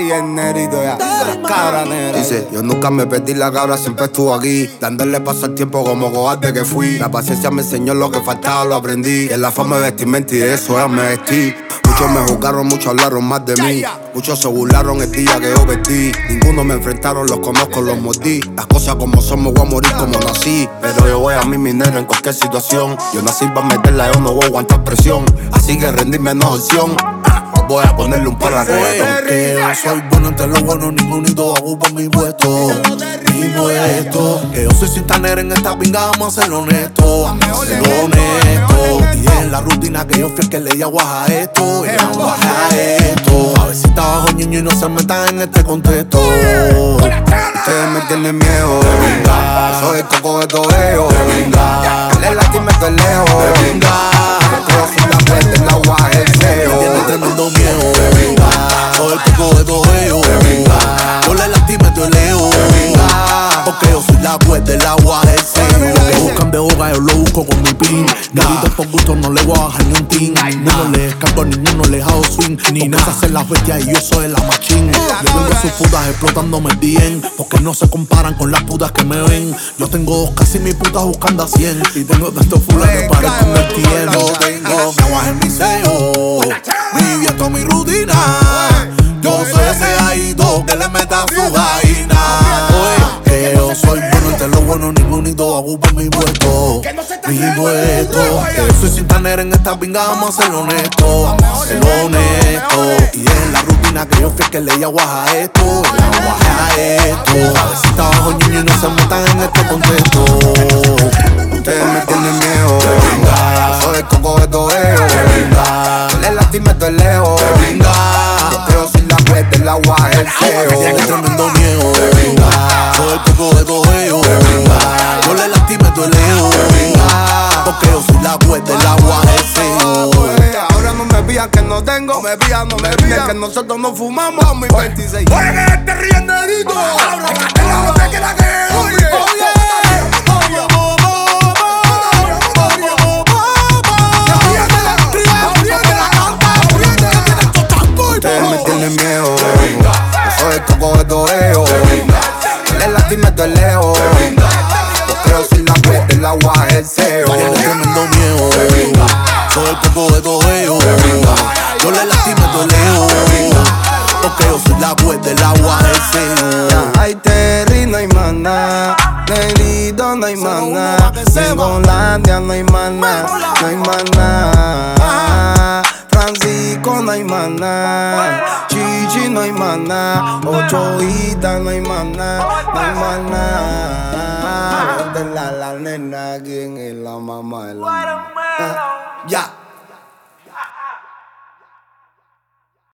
Y el nerito ya, cabra negra. Dice, yo nunca me perdí, la cabra siempre estuvo aquí, dándole paso al tiempo como cobarde que fui. La paciencia me enseñó, lo que faltaba lo aprendí. Y en la forma de vestimenta y de eso ya me vestí. Muchos me juzgaron, muchos hablaron más de mí. Muchos se burlaron el día que yo perdí. Ninguno me enfrentaron, los conozco, los mordí. Las cosas como son, me voy a morir como nací. Pero yo voy a mi minero en cualquier situación. Yo nací para meterla, yo no voy a aguantar presión. Así que rendirme no es opción. Voy a ponerle un par de reggaetón. Que yo soy bueno entre los buenos, ningunito ocupa mi puesto. Mi puesto. Que yo soy cinta negra en esta pinga, vamos a ser honesto. Hacerlo honesto. Y es la rutina que yo fui el que le guaja esto. Ella guaja esto. A ver si está bajo ñoño y no se metan en este contexto. Ustedes me tienen miedo. Soy el coco de todo ellos. Le latime estoy lejos. Yo soy la fuente, el agua, el feo. Tiene tremendo miedo. Soy el coco de todo ellos. Yo le lastimé, estoy lejos. Porque yo soy la fuente, del agua, el feo. Lo que buscan de boca, yo lo busco con mi pin. Grito por gusto, no le voy a bajar ni un tin. Ninguno le escapo, ninguno le hago swing. Ni nada hacer la bestia y yo soy la machín. Yo vengo a sus putas explotándome bien. Porque no se comparan con las putas que me ven. Yo tengo casi mis putas buscando a 100. Y tengo tantos fulas que parezco el tiempo. Tengo aguas en mi sello. Mi viejo, mi rutina. Yo soy ese gallito que le meta su vaina. Que yo soy bueno entre los buenos, ningunito ocupa mi puesto. Mi puesto. Que yo soy cinta negra en esta pinga, vamos a ser honesto. Hacerlo honesto. Y es la rutina que yo fui el que le guaja esto. Le guaja esto. A ver si está bajo ñoño y no se metan en este contexto. Ustedes me tienen miedo. Soy el coco de todo ellos. Le lastimé, estoy lejos. Yo soy la fuente, el agua, el feo. Tiene tremendo miedo. Soy el coco de todo ellos. Yo le lastimé, estoy lejos. Porque yo soy la fuente, el agua, el feo. Ahora no me pillan que no tengo. No me pillan que nosotros no fumamos. 2026. Oye, que te ríen nerito. Ahora que la que Ustedes me tienen miedo. Soy el coco de todo ellos. Le lastimé, estoy lejos. Porque yo soy la fuente, el agua, el feo. Tiene tremendo miedo. Soy el coco de todo ellos. Yo le lastimé, estoy lejos. Porque yo soy la fuente, el agua, el feo. Ay, Terry, no hay maná. Negrito, no hay maná. En Holanda no hay maná. No hay maná. Francisco, no hay maná. Chichi, no hay maná. Ochoita, no hay maná. No hay maná. De la nena, quien es la mamá de la mamá. Ya.